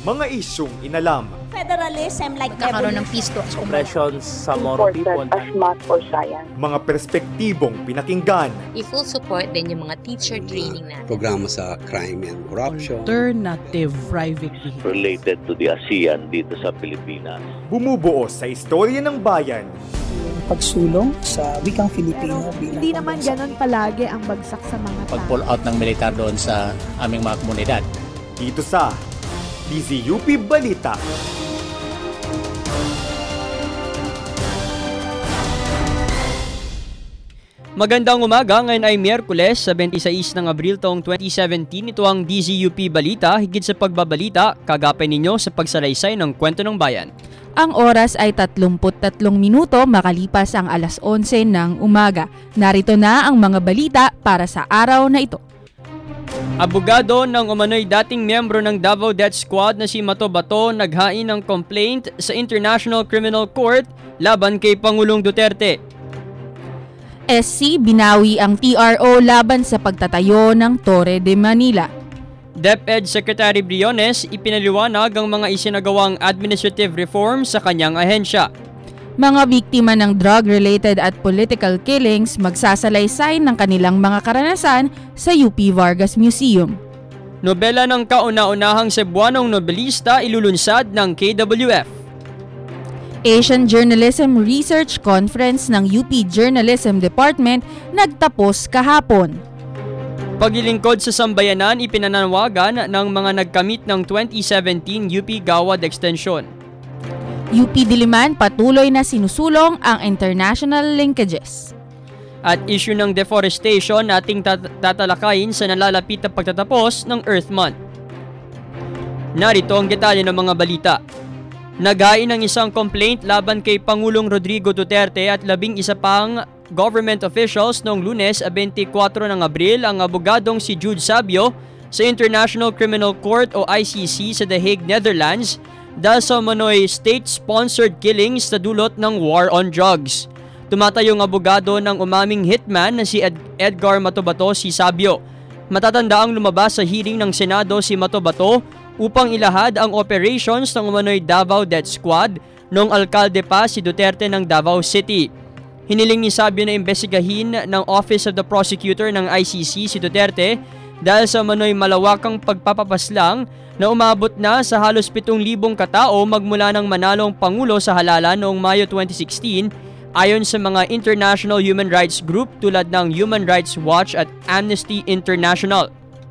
Mga isyung inalam. Federalism like kakaroon ng peace talks. Impressions sa Moro people. As math or science. Mga perspektibong pinakinggan. I-full support din yung mga teacher training natin. Programa sa crime and corruption. Alternative private vehicle. Related to the ASEAN dito sa Pilipinas. Bumubuo sa istorya ng bayan. Pagsulong sa wikang Filipino. Hindi naman ganon palagi ang bagsak sa mga tao. Pag-pull out ng militar doon sa aming mga komunidad. Dito sa DZUP Balita. Magandang umaga, ngayon ay Miyerkules, 26 ng Abril taong 2017. Ito ang DZUP Balita, higit sa pagbabalita, kagapay ninyo sa pagsalaysay ng kwento ng bayan. Ang oras ay 33 minuto makalipas ang alas 11 ng umaga. Narito na ang mga balita para sa araw na ito. Abogado ng umano'y dating miyembro ng Davao Death Squad na si Mato Bato naghain ng complaint sa International Criminal Court laban kay Pangulong Duterte. SC binawi ang TRO laban sa pagtatayo ng Torre de Manila. DepEd Secretary Briones ipinaliwanag ang mga isinagawang administrative reform sa kanyang ahensya. Mga biktima ng drug-related at political killings magsasalaysay ng kanilang mga karanasan sa UP Vargas Museum. Nobela ng kauna-unahang Cebuanong nobelista ilulunsad ng KWF. Asian Journalism Research Conference ng UP Journalism Department nagtapos kahapon. Paglilingkod sa sambayanan ipinananawagan ng mga nagkamit ng 2017 UP Gawad Extension. UP Diliman patuloy na sinusulong ang international linkages. At issue ng deforestation ating tatalakayin sa nalalapit na pagtatapos ng Earth Month. Narito ang detalye ng mga balita. Naghain ng isang complaint laban kay Pangulong Rodrigo Duterte at 11 pang government officials noong Lunes 24 ng Abril ang abogadong si Jude Sabio sa International Criminal Court o ICC sa The Hague, Netherlands dahil sa umano'y state-sponsored killings sa dulot ng war on drugs. Tumatayong abogado ng umaming hitman na si Edgar Mato Bato si Sabio. Matatandaang lumabas sa hearing ng Senado si Mato Bato upang ilahad ang operations ng umano'y Davao Death Squad noong alkalde pa si Duterte ng Davao City. Hiniling ni Sabio na imbestigahin ng Office of the Prosecutor ng ICC si Duterte dahil sa umano'y malawakang pagpapapaslang na umabot na sa halos 7,000 katao magmula ng manalong Pangulo sa halalan noong Mayo 2016 ayon sa mga international human rights group tulad ng Human Rights Watch at Amnesty International.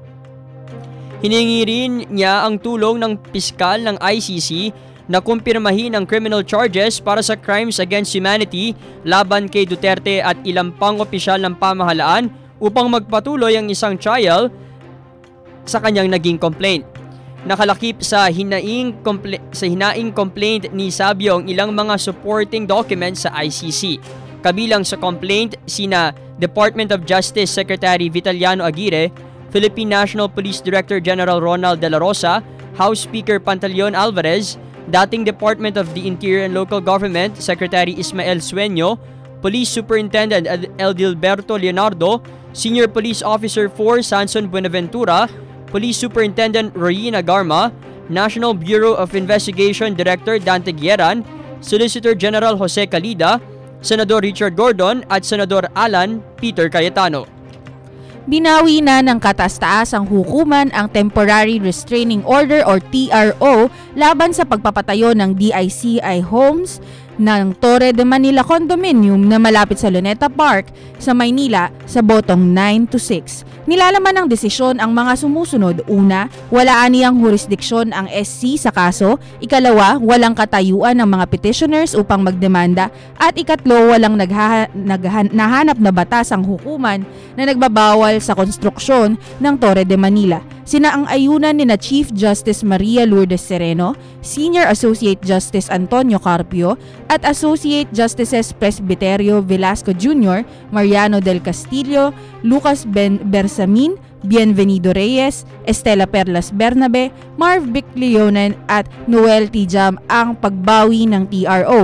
Hiningi rin niya ang tulong ng piskal ng ICC na kumpirmahin ang criminal charges para sa crimes against humanity laban kay Duterte at ilang pang opisyal ng pamahalaan upang magpatuloy ang isang trial sa kanyang naging complaint. Nakalakip sa hinaing complaint ni Sabio ang ilang mga supporting documents sa ICC. Kabilang sa complaint sina Department of Justice Secretary Vitaliano Aguirre, Philippine National Police Director General Ronald De La Rosa, House Speaker Pantaleon Alvarez, dating Department of the Interior and Local Government Secretary Ismael Sueño, Police Superintendent Eldilberto Leonardo, Senior Police Officer 4 Sanson Buenaventura, Police Superintendent Royina Garma, National Bureau of Investigation Director Dante Guieran, Solicitor General Jose Calida, Senador Richard Gordon at Senador Alan Peter Cayetano. Binawi na ng kataas-taasang hukuman ang Temporary Restraining Order or TRO laban sa pagpapatayo ng DICI homes ng Torre de Manila Condominium na malapit sa Luneta Park sa Maynila sa botong 9-6. Nilalaman ng desisyon ang mga sumusunod. Una, wala aniyang jurisdiksyon ang SC sa kaso. Ikalawa, walang katayuan ng mga petitioners upang magdemanda. At ikatlo, walang nahanap na batas ang hukuman na nagbabawal sa konstruksyon ng Torre de Manila. Sina ang ayunan ni na Chief Justice Maria Lourdes Sereno, Senior Associate Justice Antonio Carpio, at Associate Justices Presbiterio Velasco Jr., Mariano del Castillo, Lucas Bersamin, Bienvenido Reyes, Estela Perlas Bernabe, Marv Vic Leonen at Noel Tijam ang pagbawi ng TRO.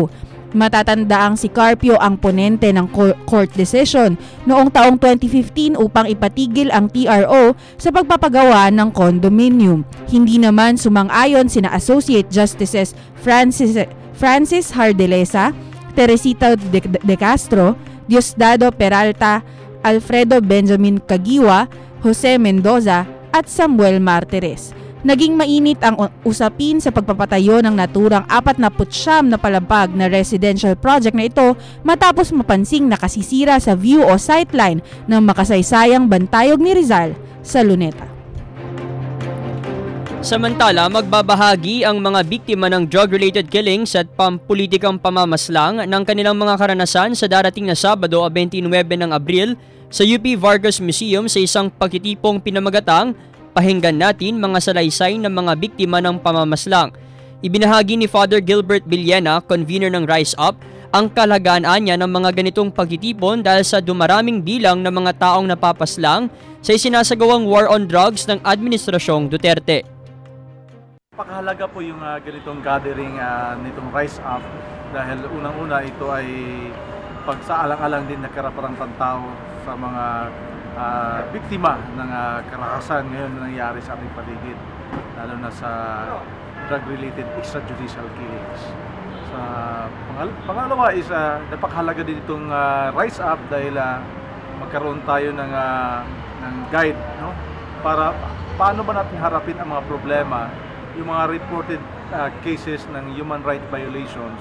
Matatandaang si Carpio ang ponente ng court decision noong taong 2015 upang ipatigil ang TRO sa pagpapagawa ng condominium. Hindi naman sumang-ayon sina Associate Justices Francis Hardelesa, Teresita de Castro, Diosdado Peralta, Alfredo Benjamin Caguiwa, Jose Mendoza at Samuel Martires. Naging mainit ang usapin sa pagpapatayo ng naturang 49 na palapag na residential project na ito matapos mapansing nakasisira sa view o sightline ng makasaysayang Bantayog ni Rizal sa Luneta. Samantala, magbabahagi ang mga biktima ng drug-related killings at pampulitikang pamamaslang ng kanilang mga karanasan sa darating na Sabado, 29 ng Abril sa UP Vargas Museum sa isang pagtitipong pinamagatang Pakinggan Natin Mga Salaysay ng Mga Biktima ng Pamamaslang. Ibinahagi ni Father Gilbert Villena, convener ng Rise Up, ang kalagayan niya ng mga ganitong pagtitipon dahil sa dumaraming bilang ng mga taong napapaslang sa isinasagawang war on drugs ng Administrasyong Duterte. Napakahalaga po yung ganitong gathering nitong Rise Up dahil unang-una ito ay pagsaalang-alang din na karaparang pantao sa mga biktima ng karakasan ngayon na nangyari sa ating paligid, lalo na sa drug-related extrajudicial killings. Pangalawa is napakahalaga din itong Rise Up dahil magkaroon tayo ng guide, no? Para paano ba natin harapin ang mga problema, yung mga reported cases ng human rights violation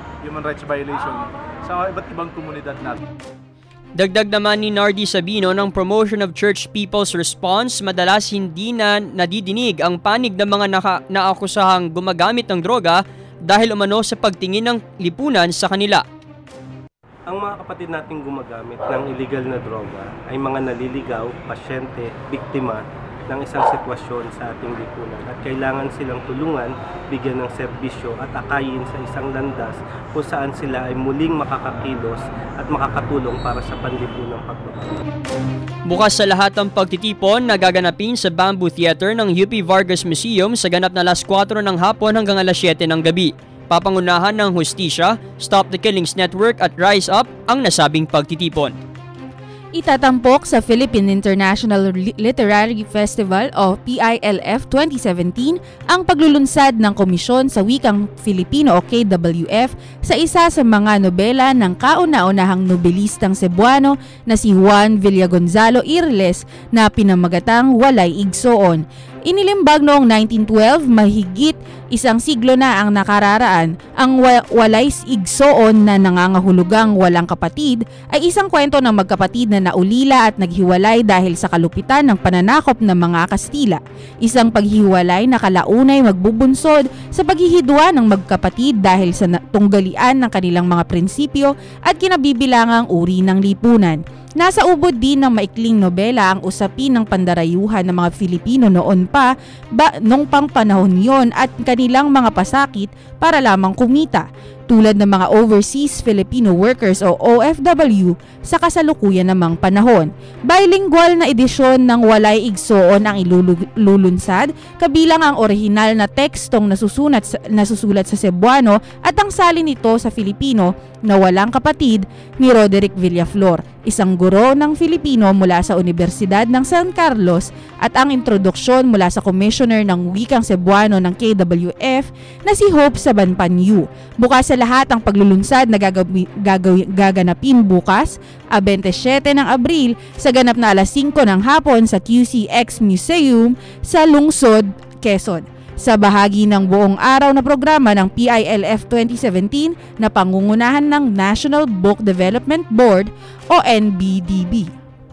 sa iba't ibang komunidad natin. Dagdag naman ni Nardi Sabino ng Promotion of Church People's Response, madalas hindi na nadidinig ang panig ng mga naakusahang gumagamit ng droga dahil umano sa pagtingin ng lipunan sa kanila. Ang mga kapatid nating gumagamit ng illegal na droga ay mga naliligaw, pasyente, biktima ng isang sitwasyon sa ating lipunan at kailangan silang tulungan, bigyan ng serbisyo at akayin sa isang landas kung saan sila ay muling makakakilos at makakatulong para sa panlipunang pagbabago. Bukas sa lahat ng pagtitipon na gaganapin sa Bamboo Theater ng UP Vargas Museum sa ganap na alas 4 ng hapon hanggang alas 7 ng gabi. Papangunahan ng Hustisya, Stop the Killings Network at Rise Up ang nasabing pagtitipon. Itatampok sa Philippine International Literary Festival o PILF 2017 ang paglulunsad ng Komisyon sa Wikang Filipino o KWF sa isa sa mga nobela ng kauna-unahang nobelistang Cebuano na si Juan Villagonzalo Irles na pinamagatang Walay Igsoon. Inilimbag noong 1912, mahigit isang siglo na ang nakararaan, ang Walay Igsoon na nangangahulugang walang kapatid ay isang kwento ng magkapatid na naulila at naghiwalay dahil sa kalupitan ng pananakop ng mga Kastila. Isang paghiwalay na kalaunay magbubunsod sa paghihidwa ng magkapatid dahil sa tunggalian ng kanilang mga prinsipyo at kinabibilangang uri ng lipunan. Nasa ubod din ng maikling nobela ang usapin ng pandarayuhan ng mga Filipino noon nung pang panahon yon at kanilang mga pasakit para lamang kumita, tulad ng mga overseas Filipino workers o OFW sa kasalukuyan namang panahon. Bilingual na edisyon ng Walay Igsoon ang ilulunsad, kabilang ang orihinal na tekstong nasusulat sa Cebuano at ang salin nito sa Filipino na walang kapatid ni Roderick Villaflor, isang guro ng Filipino mula sa Universidad ng San Carlos, at ang introduksyon mula sa Commissioner ng Wikang Cebuano ng KWF na si Hope Sabanpanyu. Bukas sa lahat ang paglulunsad na gaganapin bukas, 27 ng Abril sa ganap na alas 5 ng hapon sa QCX Museum sa Lungsod, Quezon. Sa bahagi ng buong araw na programa ng PILF 2017 na pangungunahan ng National Book Development Board o NBDB.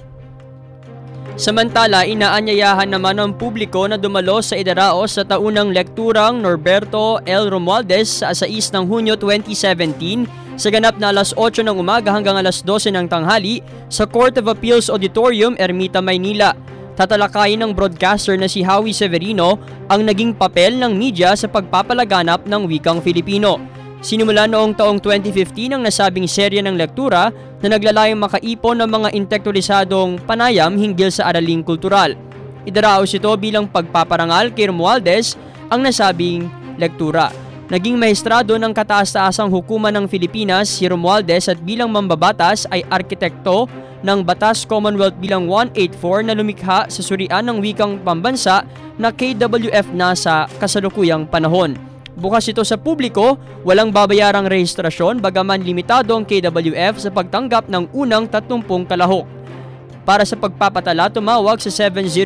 Samantala, inaanyayahan naman ng publiko na dumalo sa idaraos sa taunang lekturang Norberto L. Romualdez sa 6 ng Hunyo 2017 sa ganap na alas 8 ng umaga hanggang alas 12 ng tanghali sa Court of Appeals Auditorium, Ermita, Maynila. Tatalakayin ng broadcaster na si Howie Severino ang naging papel ng media sa pagpapalaganap ng wikang Filipino. Sinimula noong taong 2015 ang nasabing serye ng lektura na naglalayong makaipon ng mga intelektualisadong panayam hinggil sa araling kultural. Idaraos ito bilang pagpaparangal kay Romualdez ang nasabing lektura. Naging maestrado ng kataas-taasang hukuman ng Pilipinas si Romualdez at bilang mambabatas ay arkitekto ng Batas Commonwealth bilang 184 na lumikha sa surian ng wikang pambansa na KWF na sa kasalukuyang panahon. Bukas ito sa publiko, walang babayarang rehistrasyon bagaman limitado ang KWF sa pagtanggap ng unang 30 kalahok. Para sa pagpapatala, tumawag sa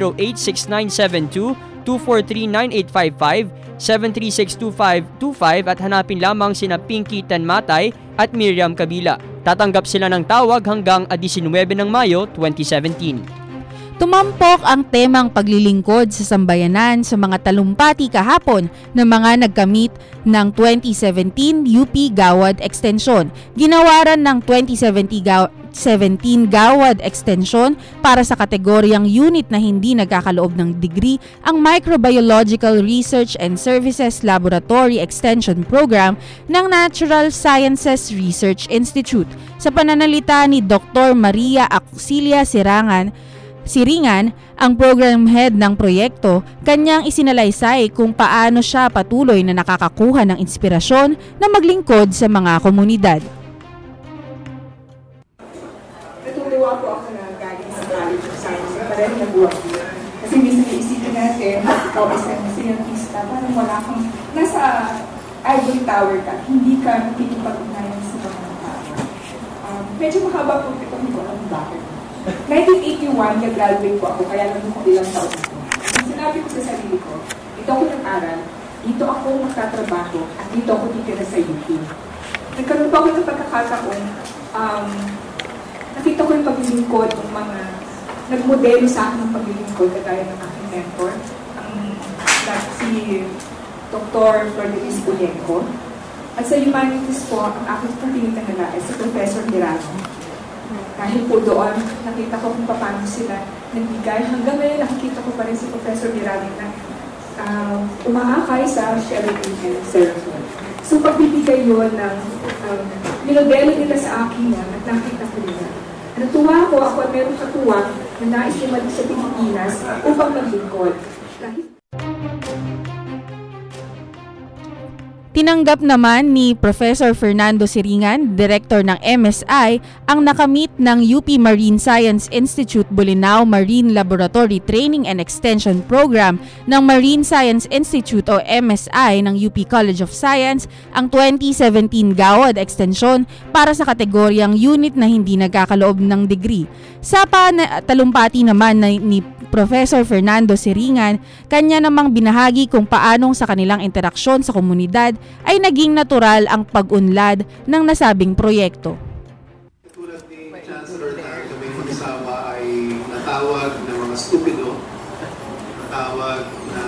708-6972-243-9855, 736-2525 at hanapin lamang sina Pinky Tenmatay at Miriam Kabila. Tatanggap sila ng tawag hanggang 19 ng Mayo 2017. Tumampok ang temang paglilingkod sa sambayanan sa mga talumpati kahapon ng mga nagkamit ng 2017 UP Gawad Extension. Ginawaran ng 2017 Gawad Extension para sa kategoryang unit na hindi nagkakaloob ng degree ang Microbiological Research and Services Laboratory Extension Program ng Natural Sciences Research Institute. Sa pananalita ni Dr. Maria Auxilia Siringan, ang program head ng proyekto, kanyang isinalaysay kung paano siya patuloy na nakakakuha ng inspirasyon na maglingkod sa mga komunidad. Natutuwa po ako na galing sa College of Science na parang nabuwag ko. Kasi minsan iisipin natin, ikaw isang scientista, parang wala kang, nasa ivory tower ka, hindi ka nakikipag-ugnayan sa mga tao. Medyo mahaba po ito, hindi ko alam bakit. 1981, nag-graduate po ako, kaya naman ko ilang taon ako. Sinabi ko sa sarili ko, dito ako nag-aral, dito ako magtatrabaho, at dito ako titira sa UP. Nagkaroon pa ako ng pagkakataon, nakita ko yung paglilingkod ng mga nagmodelo sa akin ng paglilingkod, kagaya ng aking mentor, si Dr. Ferdinand Buyenko. At sa humanities po, ang aking patinitangala ay si Professor Mirano. Dahil po doon, nakita ko kung paano sila nagbigay. Hanggang ngayon, nakikita ko pa rin si Professor Mirani na umaakay sa Sheraton and Seraphim. So, pagbibigay yun ng minodelo nila sa akin at nakita ko nila. Natuwa ako at meron katuwa na nais lumalik sa Pilipinas upang maglingkod. Tinanggap naman ni Professor Fernando Siringan, Director ng MSI, ang nakamit ng UP Marine Science Institute Bolinao Marine Laboratory Training and Extension Program ng Marine Science Institute o MSI ng UP College of Science ang 2017 Gawad Extension para sa kategoryang unit na hindi nagkakaloob ng degree. Sa talumpati naman ni Professor Fernando Siringan, kanya namang binahagi kung paanong sa kanilang interaksyon sa komunidad ay naging natural ang pag-unlad ng nasabing proyekto. Tulad ni Chancellor na kami mag-asawa ay natawag na mga stupido, natawag na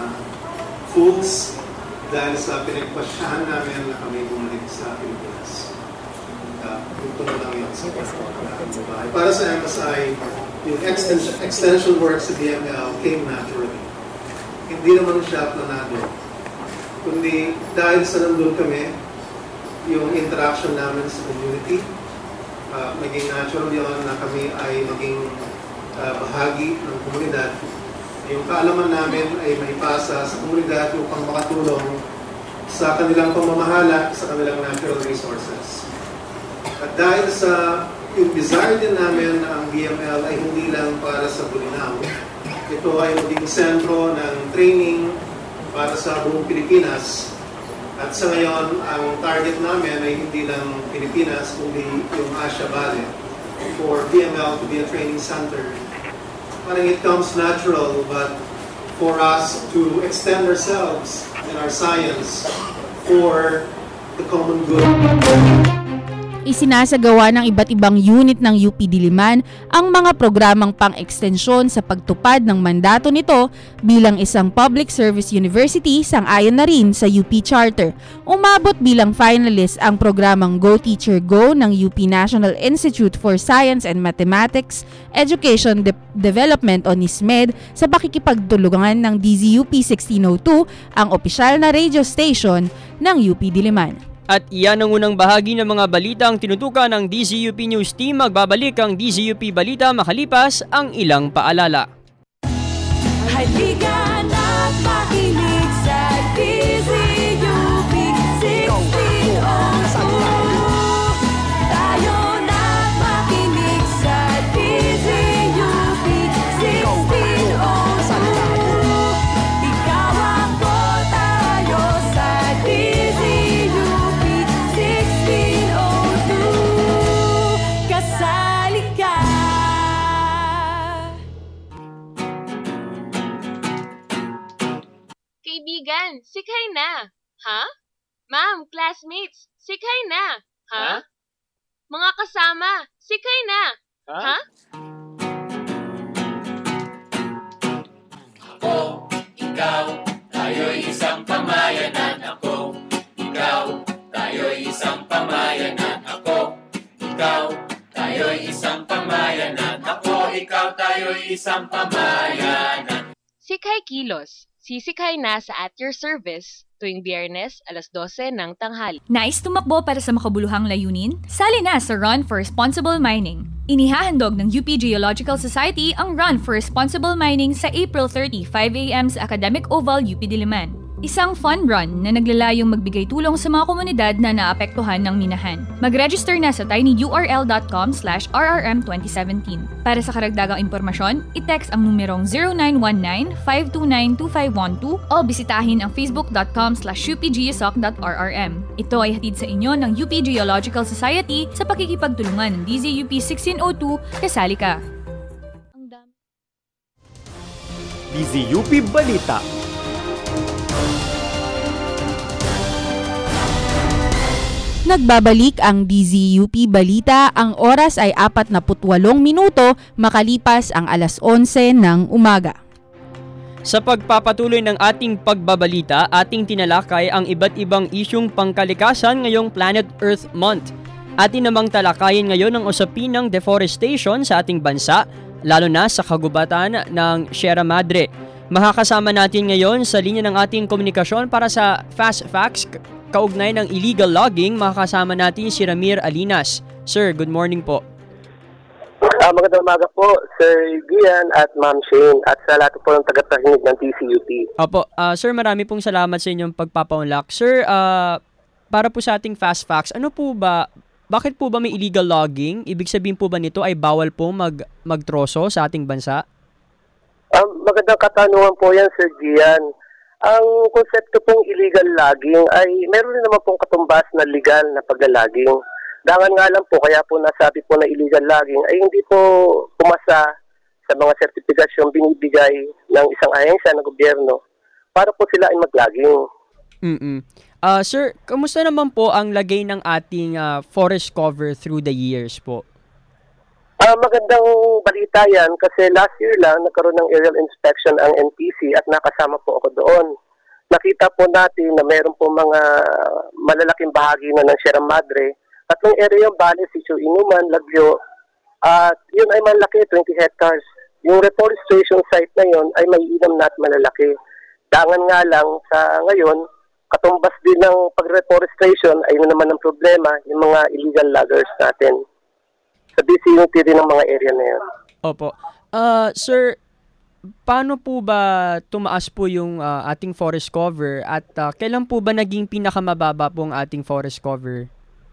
fools dahil sa pinagpasyahan namin na kami bumalik sa Pilipinas. Ito na lang yun sa bahay. Para sa MSI, yung extension work sa DML came naturally. Hindi naman siya planado. Kundi dahil sa nandun kami, yung interaction namin sa community, naging natural yun na kami ay maging bahagi ng komunidad. Yung kaalaman namin ay maipasa sa komunidad upang makatulong sa kanilang pamamahala sa kanilang natural resources. At dahil sa yung desire din namin na ang DML ay hindi lang para sa Bolinao. Ito ay maging sentro ng training para sa buong Pilipinas. At sa ngayon, ang target namin ay hindi lang Pilipinas, kundi yung Asia Valley for DML to be a training center. Parang it comes natural, but for us to extend ourselves and our science for the common good. Isinasagawa ng iba't ibang unit ng UP Diliman ang mga programang pang-ekstensyon sa pagtupad ng mandato nito bilang isang public service university sang-ayon na rin sa UP Charter. Umabot bilang finalist ang programang Go Teacher Go ng UP National Institute for Science and Mathematics Education Development o NISMED sa pakikipagtulungan ng DZUP 1602, ang opisyal na radio station ng UP Diliman. At iyan ang unang bahagi ng mga balitang tinutukan ng DZUP News Team. Magbabalik ang DZUP Balita makalipas ang ilang paalala. Halika na't makinig sa DZUP Kaibigan, sikay na. Ha? Ma'am, classmates, sikay na. Ha? Mga kasama, sikay na. Ha? Ako, ikaw, tayo'y isang pamayanan. Ako, ikaw, tayo'y isang pamayanan. Ako, ikaw, tayo'y isang pamayanan. Ako, ikaw, tayo'y isang pamayanan. Sikay Kilos, sisikay na sa At Your Service tuwing Biyernes, 12:00 ng tanghali. Nais tumakbo para sa makabuluhang layunin? Sali na sa Run for Responsible Mining. Inihahandog ng UP Geological Society ang Run for Responsible Mining sa April 30, 5 a.m. sa Academic Oval, UP Diliman. Isang fun run na naglalayong magbigay tulong sa mga komunidad na naapektuhan ng minahan. Mag-register na sa tinyurl.com/RRM2017. Para sa karagdagang impormasyon, i-text ang numerong 0919-529-2512 o bisitahin ang facebook.com/upgsok.rrm. Ito ay hatid sa inyo ng UP Geological Society sa pakikipagtulungan ng DZUP 1602, kasali ka. DZUP Balita. Nagbabalik ang DZUP Balita. Ang oras ay 48 minuto makalipas ang 11:00 ng umaga. Sa pagpapatuloy ng ating pagbabalita, ating tinalakay ang iba't ibang isyung pangkalikasan ngayong Planet Earth Month. Atin namang talakayin ngayon ang usapin ng deforestation sa ating bansa, lalo na sa kagubatan ng Sierra Madre. Makakasama natin ngayon sa linya ng ating komunikasyon para sa Fast Facts kaugnay ng illegal logging. Makakasama natin si Ramir Alinas. Sir, good morning po. Magandang umaga po, Sir Gian at Ma'am Shane at sa lahat po ng tagapakinig ng TCUT. Opo, sir, marami pong salamat sa inyong pagpapaunlak. Sir, para po sa ating Fast Facts, bakit po ba may illegal logging? Ibig sabihin po ba nito ay bawal po magtroso sa ating bansa? Magandang katanungan po yan, Sir Gian. Ang konsepto pong illegal logging ay meron rin naman pong katumbas na legal na paglalaging. Dangan nga lang po, kaya po nasabi po na illegal logging ay hindi po pumasa sa mga sertifikasyon binibigay ng isang ahensya ng gobyerno para po sila ay mag-logging. Sir, kamusta naman po ang lagay ng ating forest cover through the years po? Magandang balita yan kasi last year lang nagkaroon ng aerial inspection ang NPC at nakasama po ako doon. Nakita po natin na meron po mga malalaking bahagi na ng Sierra Madre at yung area yung Bale, Sitio Inuman, Lagyo, at yun ay malaki, 20 hectares. Yung reforestation site na yun ay may inam na at malalaki. Dangan nga lang sa ngayon, katumbas din ng pag-reforestation ay yun naman ang problema, yung mga illegal loggers natin. Sa DCUT din ng mga area na yun. Opo. Sir, paano po ba tumaas po yung ating forest cover at kailan po ba naging pinakamababa po ang ating forest cover?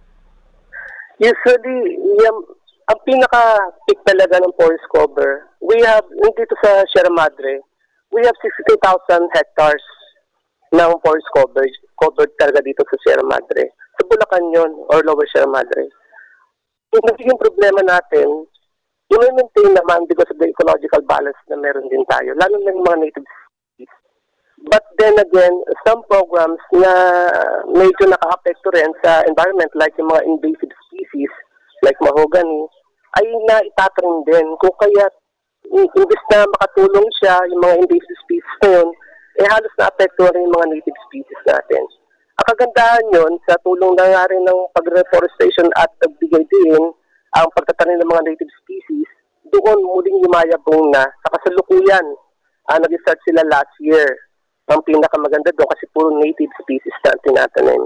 Usually, ang pinaka-peak talaga ng forest cover, we have, dito sa Sierra Madre, we have 62,000 hectares ng forest covered talaga dito sa Sierra Madre. Sa Bulacan yun, or Lower Sierra Madre. Yung nagiging problema natin, i-maintain naman because of the ecological balance na meron din tayo, lalo na yung mga native species. But then again, some programs na medyo nakaka-apekto rin sa environment like yung mga invasive species like mahogany, ay naitatring din. Kung kaya, imbis na makatulong siya, yung mga invasive species na yun, halos na-apekto rin yung mga native species natin. Ang kagandahan yun, sa tulong na nga rin ng pag-reforestation at nagbigay din ang pagtatanim ng mga native species, doon muling yumayabong na sa kasalukuyan. Nag-start sila last year. Ang pinakamaganda doon kasi puro native species na tinatanim.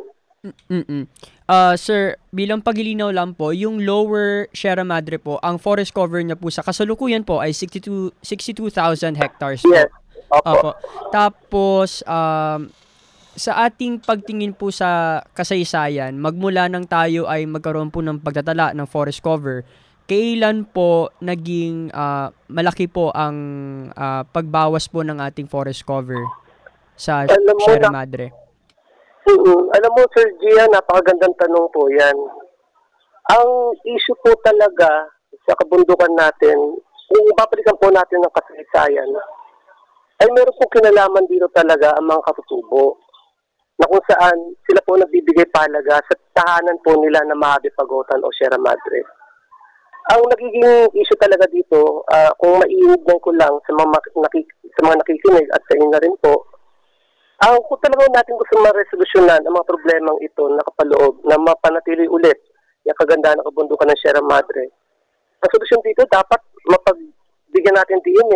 Sir, bilang paglilinaw lang po, yung Lower Sierra Madre po, ang forest cover niya po sa kasalukuyan po ay 62,000 hectares po. Yes. Opo. Tapos, sa ating pagtingin po sa kasaysayan, magmula nang tayo ay magkaroon po ng pagtatala ng forest cover, kailan po naging malaki po ang pagbawas po ng ating forest cover sa Sierra Madre? Alam mo, Sir Gian, napakagandang tanong po yan. Ang issue po talaga sa kabundukan natin, kung babalikan po natin ng kasaysayan, ay meron pong kinalaman dito talaga ang mga katutubo na kung saan sila po nagbibigay palaga sa tahanan po nila na Mojave Pagotan o Sierra Madre. Ang nagiging issue talaga dito, kung maiinignan ko lang sa mga nakikinig at sa inyo na rin po, kung talagang natin gusto maresolusyonan ang mga problemang ito na kapaloob na mapanatili ulit yung kagandahan ng kabundukan ng Sierra Madre, ang solusyon dito dapat mapagbigyan natin din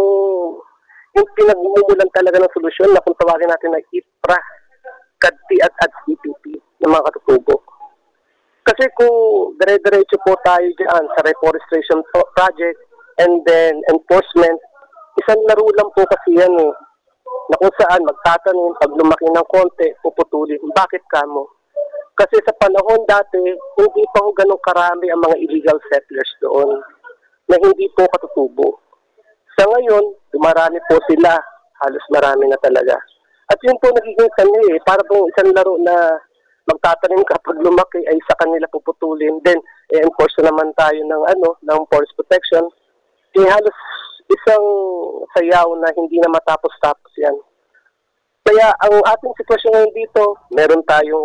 yung pinagmumulan talaga ng solusyon na kung tawagin natin na IPRA, CADP at EPP ng mga katutubo. Kasi kung dire-diretso po tayo dyan sa reforestation project and then enforcement, isang laro lang po kasi yan na kung saan magtatanim, pag lumaki ng konti, puputulin. Bakit kamo? Kasi sa panahon dati, hindi pa ho ganun karami ang mga illegal settlers doon na hindi po katutubo. Sa ngayon, dumarami po sila, halos marami na talaga. At yun po nagiging kanil para po isang laro na magtatanim kapag lumaki ay sa kanila puputulin. Then, enforce naman tayo ng forest protection. Halos isang sayaw na hindi na matapos-tapos yan. Kaya ang ating sitwasyon ngayon dito, meron tayong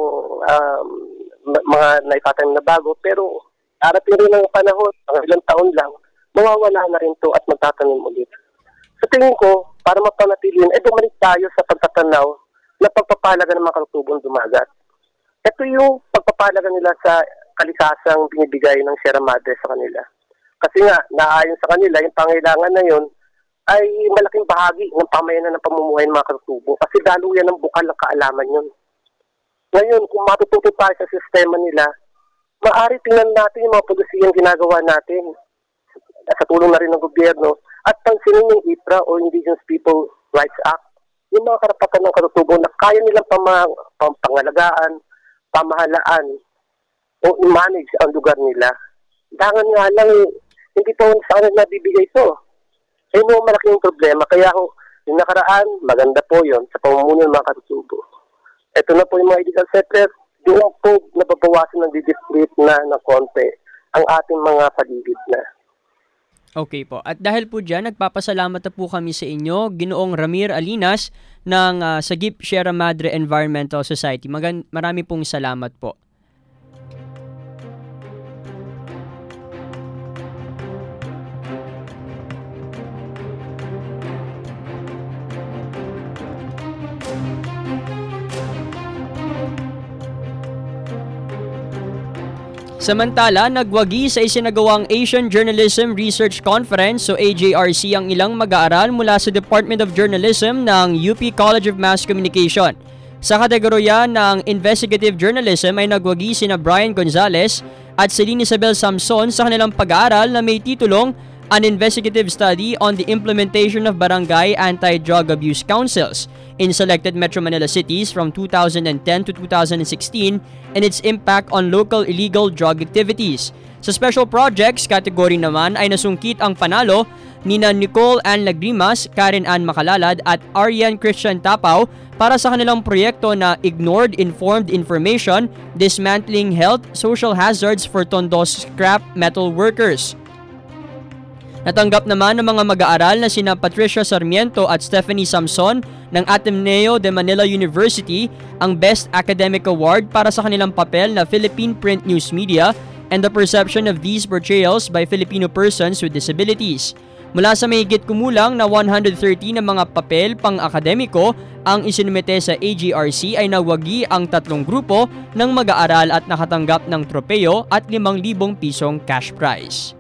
mga naitatanim na bago, pero arating rin ng panahon, mga ilang taon lang, mawawala na rin to at magtatanim ulit. Sa tingin ko, para mapanatili yun, bumalik tayo sa pagtatanaw na pagpapalaga ng mga katutubong dumagat. Ito yung pagpapalaga nila sa kalikasang binibigay ng Sierra Madre sa kanila. Kasi nga, naayon sa kanila, yung pangailangan na yun ay malaking bahagi ng pamayanan ng pamumuhay ng mga katutubo. Kasi daluyan ng bukal ng kaalaman yun. Ngayon, kung matututo tayo sa sistema nila, maaari tingnan natin yung mga polisiyang ginagawa natin sa tulong na rin ng gobyerno at pansinin yung IPRA o Indigenous People Rights Act. Yung mga karapatan ng katutubo na kaya nilang pangalagaan, pamahalaan o i-manage ang lugar nila. Dangan nga lang, hindi po sa kanila nabibigay ito. Ay mo malaking problema. Kaya yung nakaraan, maganda po yon sa pamumuno ng mga katutubo. Ito na po yung mga illegal settlers, doon po nababawasan ng didisplete na ng konti ang ating mga paligid na. Okay po. At dahil po dyan, nagpapasalamat na po kami sa inyo, Ginoong Ramir Alinas ng Sagip Sierra Madre Environmental Society. Marami pong salamat po. Samantala, nagwagi sa isinagawang Asian Journalism Research Conference o AJRC ang ilang mag-aaral mula sa Department of Journalism ng UP College of Mass Communication. Sa kategorya ng Investigative Journalism ay nagwagi sina Brian Gonzalez at Celine Isabel Samson sa kanilang pag-aaral na may titulong An Investigative Study on the Implementation of Barangay Anti-Drug Abuse Councils in Selected Metro Manila Cities from 2010 to 2016 and its impact on local illegal drug activities. Sa Special Projects category naman ay nasungkit ang panalo nina Nicole Ann Lagrimas, Karen Ann Makalalad at Arian Christian Tapaw para sa kanilang proyekto na Ignored Informed Information, Dismantling Health Social Hazards for Tondo's Scrap Metal Workers. Natanggap naman ng mga mag-aaral na sina Patricia Sarmiento at Stephanie Samson ng Ateneo de Manila University ang Best Academic Award para sa kanilang papel na Philippine Print News Media and the Perception of These Portrayals by Filipino Persons with Disabilities. Mula sa mahigit kumulang na 130 na mga papel pang-akademiko ang isinumite sa AJRC ay nawagi ang 3 grupo ng mag-aaral at nakatanggap ng tropeyo at 5,000 pisong cash prize.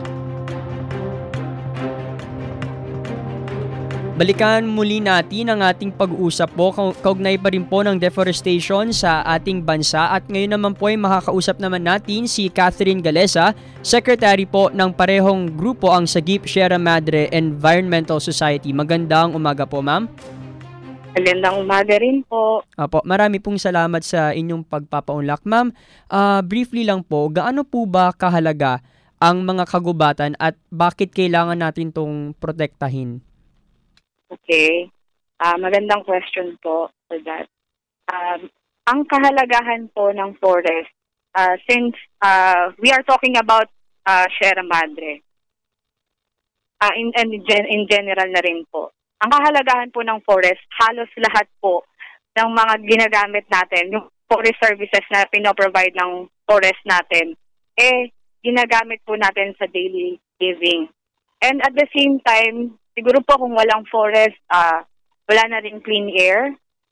Balikan muli natin ang ating pag-uusap po, kaugnay pa rin po ng deforestation sa ating bansa at ngayon naman po ay makakausap naman natin si Catherine Galeza, Secretary po ng parehong grupo ang Sagip Sierra Madre Environmental Society. Magandang umaga po, ma'am. Magandang umaga rin po. Apo, marami pong salamat sa inyong pagpapaunlak. Ma'am, briefly lang po, gaano po ba kahalaga ang mga kagubatan at bakit kailangan natin itong protektahin? Okay. Magandang question po for that. Ang kahalagahan po ng forest, since we are talking about Sierra Madre, in general na rin po, ang kahalagahan po ng forest, halos lahat po ng mga ginagamit natin, yung forest services na pinoprovide ng forest natin, ginagamit po natin sa daily living. And at the same time, siguro po kung walang forest, wala na rin clean air.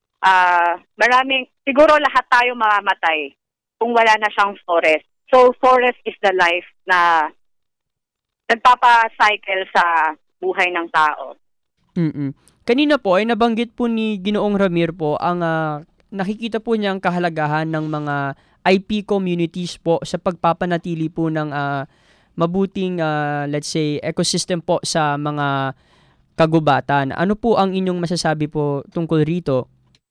Siguro lahat tayo mamamatay kung wala na siyang forest. So, forest is the life na nagpapa-cycle sa buhay ng tao. Kanina po ay nabanggit po ni Ginoong Ramir po ang nakikita po niya ang kahalagahan ng mga IP communities po sa pagpapanatili po ng mabuting let's say ecosystem po sa mga kagubatan. Ano po ang inyong masasabi po tungkol rito?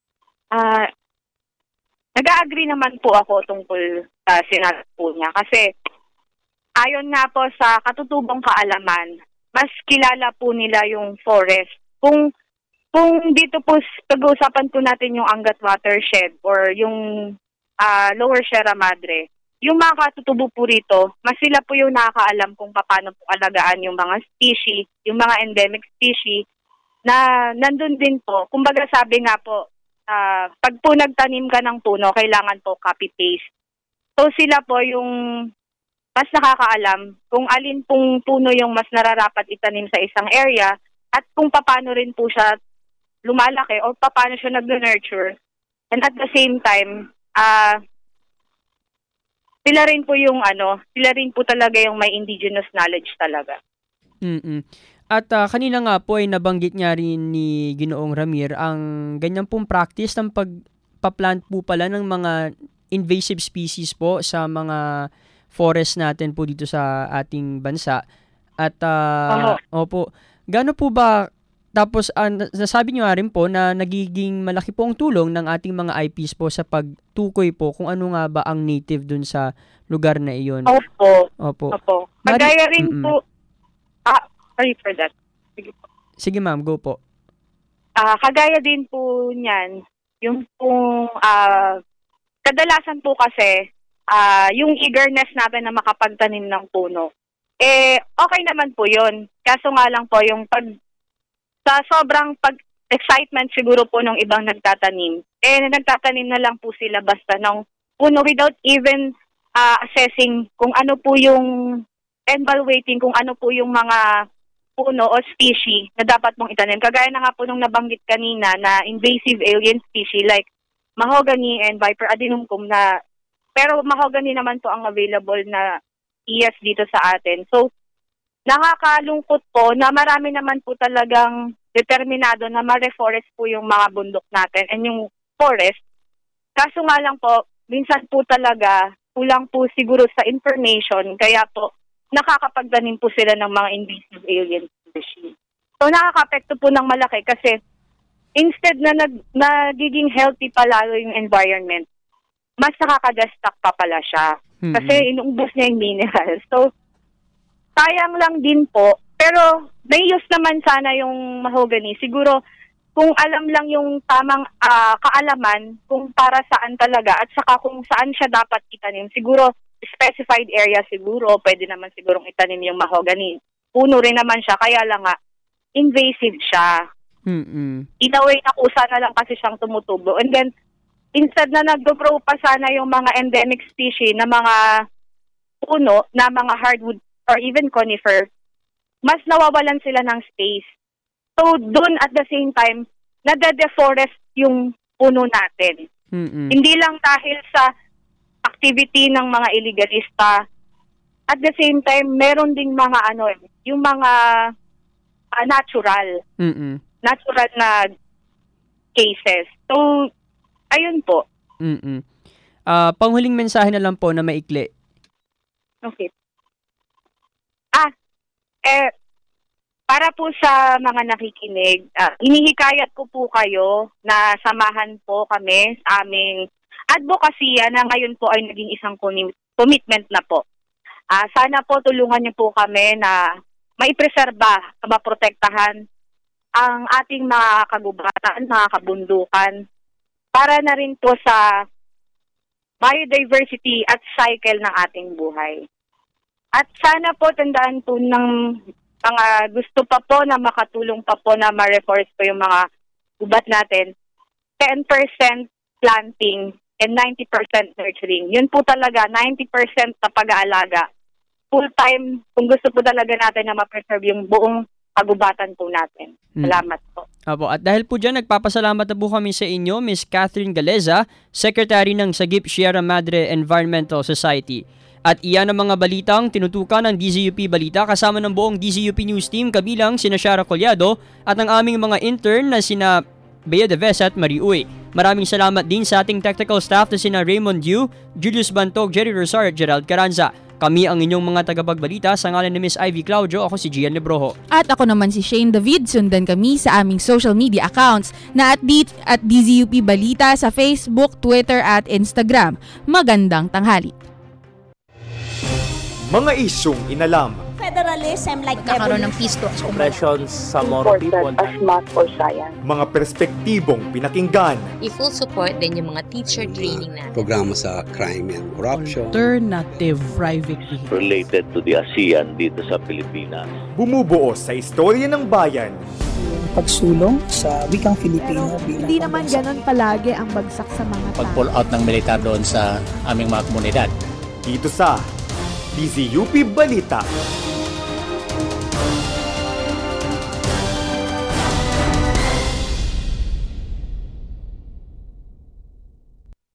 Nag-agree naman po ako tungkol sa sinabi po niya kasi ayon nga po sa katutubong kaalaman, mas kilala po nila yung forest. Kung dito po pag-uusapan po natin yung Angat Watershed or yung Lower Sierra Madre, yung mga katutubo po rito, mas sila po yung nakakaalam kung paano po alagaan yung mga species, yung mga endemic species na nandun din po. Kumbaga sabi nga po, pag po nagtanim ka ng puno, kailangan po copy-paste. So sila po yung mas nakakaalam kung alin pong puno yung mas nararapat itanim sa isang area at kung paano rin po siya lumalaki o paano siya nag-nurture. And at the same time, sila rin po talaga yung may indigenous knowledge talaga. At kanina nga po ay nabanggit niya rin ni Ginoong Ramir ang ganyan pong practice ng pagpa-plant po pala ng mga invasive species po sa mga forest natin po dito sa ating bansa. At opo, gaano po ba tapos nasabi niyo nga rin po na nagiging malaki po ang tulong ng ating mga IPs po sa pagtukoy po kung ano nga ba ang native dun sa lugar na iyon. Opo. Kagaya rin po sorry for that. Sige ma'am, go po. Kagaya din po niyan, yung pong kadalasan po kasi yung eagerness natin na makapagtanim ng puno, okay naman po yun. Kaso nga lang po, yung sa sobrang excitement siguro po ng ibang nagtatanim, nagtatanim na lang po sila basta ng puno without even assessing kung ano po yung evaluating kung ano po yung mga puno o species na dapat mong itanim. Kagaya na nga po nung nabanggit kanina na invasive alien species like mahogany and Viper adenumcum pero mahogany naman po ang available na ES dito sa atin. So, nakakalungkot po na marami naman po talagang determinado na ma-reforest po yung mga bundok natin and yung forest. Kaso nga lang po, minsan po talaga kulang po siguro sa information kaya po nakakapagtanim po sila ng mga invasive alien species. So nakaka-apekto po ng malaki kasi instead na nagiging healthy palalo yung environment, mas nakaka-destruct pa pala siya. Kasi inuubos niya yung minerals. So sayang lang din po, pero may use naman sana yung mahogany. Siguro kung alam lang yung tamang kaalaman kung para saan talaga at saka kung saan siya dapat itanim, siguro specified area siguro, pwede naman sigurong itanim yung mahogany. Puno rin naman siya, kaya lang nga, invasive siya. In a way, nakusa na lang kasi siyang tumutubo. And then, instead na nag-grow pa sana yung mga endemic species na mga puno, na mga hardwood or even conifer, mas nawawalan sila ng space. So, dun at the same time, nade-deforest yung puno natin. Hindi lang dahil sa activity ng mga illegalista. At the same time, meron ding mga yung mga natural. Natural na cases. So, ayun po. Panghuling mensahe na lang po na maikli. Okay. Para po sa mga nakikinig, inihikayat ko po kayo na samahan po kami sa aming advokasya na ngayon po ay naging isang commitment na po. Sana po tulungan niyo po kami na maipreserba, maprotektahan ang ating mga kagubatan, mga kabundukan, para na rin po sa biodiversity at cycle ng ating buhay. At sana po tandaan po ng mga gusto pa po na makatulong pa po na ma-reforest po yung mga gubat natin, 10% planting and 90% nurturing. Yun po talaga, 90% na pag-aalaga. Full-time, kung gusto po talaga natin na ma-preserve yung buong kagubatan po natin. Salamat po. Apo, at dahil po dyan, nagpapasalamat na po kami sa inyo, Ms. Catherine Galeza, Secretary ng Sagip Sierra Madre Environmental Society. At iyan ang mga balitang tinutukan ng DZUP Balita kasama ng buong DZUP News Team kabilang sina Shara Collado at ang aming mga intern na sina Bea Deves at Marie Uy. Maraming salamat din sa ating technical staff na sina Raymond Yu, Julius Bantog, Jerry Rosar at Gerald Caranza. Kami ang inyong mga tagapagbalita sa ngalan ni Miss Ivy Claudio. Ako si Gian Lebrojo. At ako naman si Shane David. Sundan kami sa aming social media accounts na at DZUP Balita sa Facebook, Twitter at Instagram. Magandang tanghali. Mga isyong inalam. Federalism like Nagkakaroon ng peace talks. Operations sa more people. as math or science. Mga perspektibong pinakinggan. I-full support din yung mga teacher training natin. Programa sa crime and corruption. Alternative private vehicle. Related to the ASEAN dito sa Pilipinas. Bumubuo sa istorya ng bayan. Pagsulong sa wikang Filipino bilang Hindi naman ganon palagi ang bagsak sa mga tao. Pag-pull out ng militar doon sa aming mga komunidad. Dito sa DZUP Balita.